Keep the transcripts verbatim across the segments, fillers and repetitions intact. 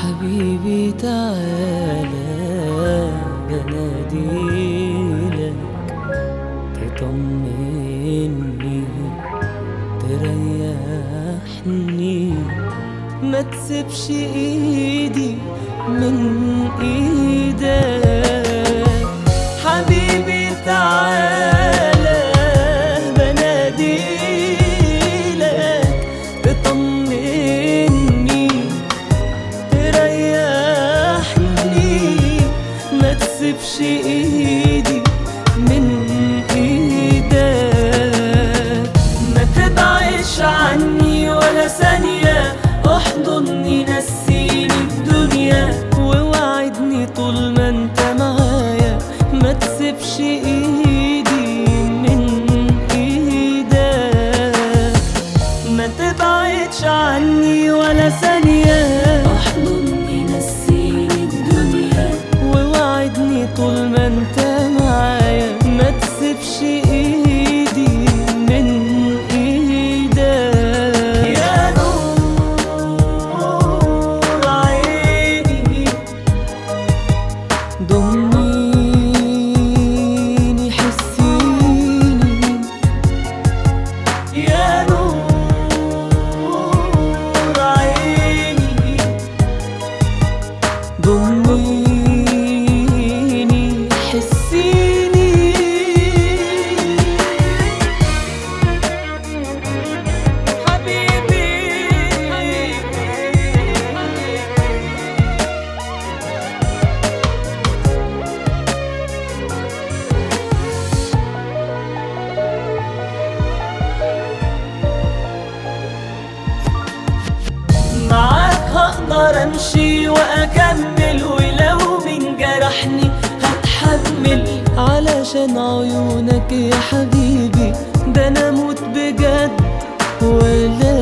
حبيبي تعالى بناديلك تطمني تريحني، ما تسيبش ايدي من ايدك. حبيبي تعالى بناديلك تطمني تريحني، ما تسيبش ايدي من ايدك. ما تبعدش عني ولا ثانية، احضني نسيني الدنيا ووعدني طول ما انت معايا، ما تسيبش ايدي من ايدك. ما تبعدش عني ولا ثانية، احضني نسيني الدنيا ووعدني طول ما انت معايا، ما تسيبش ايدي من ايدك. يا نور عيني ضميني حسيني، يا نور عيني ضميني حسيني. حبيبي معاك هقدر امشي واكمل، ولو من جرحني هتحمل، علشان عيونك يا حبيبي ده انا اموت بجد ولا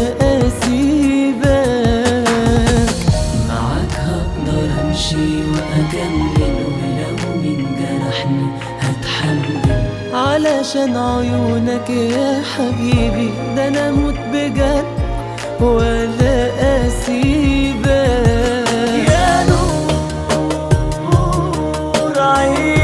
اسيبك. معاك هقدر امشي واكمل، ولو من جرحني هتحمل، علشان عيونك يا حبيبي ده انا اموت بجد ولا اسيبك. يا نور عيني